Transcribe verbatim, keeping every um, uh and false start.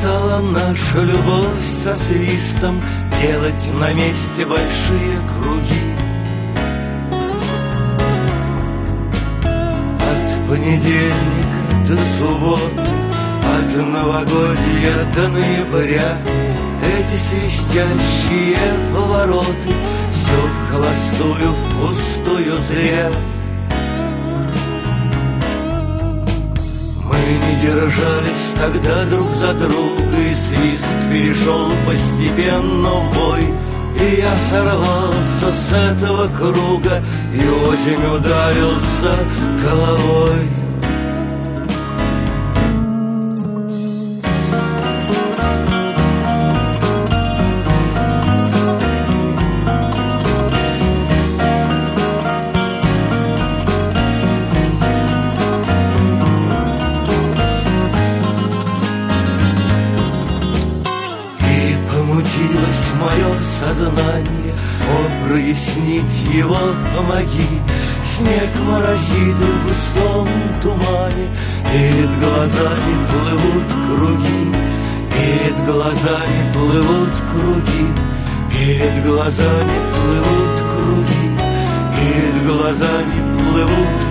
Стала наша любовь со свистом делать на месте большие круги. От понедельника до субботы, от новогодья до ноября эти свистящие повороты, все в холостую, впустую, зря. Мы не держались тогда друг за друга, и свист перешел постепенно в вой. И я сорвался с этого круга и очень ударился головой. Помутилось мое сознание, о, прояснить его помоги. Снег моросит в густом тумане, перед глазами плывут круги, перед глазами плывут круги, перед глазами плывут круги, перед глазами плывут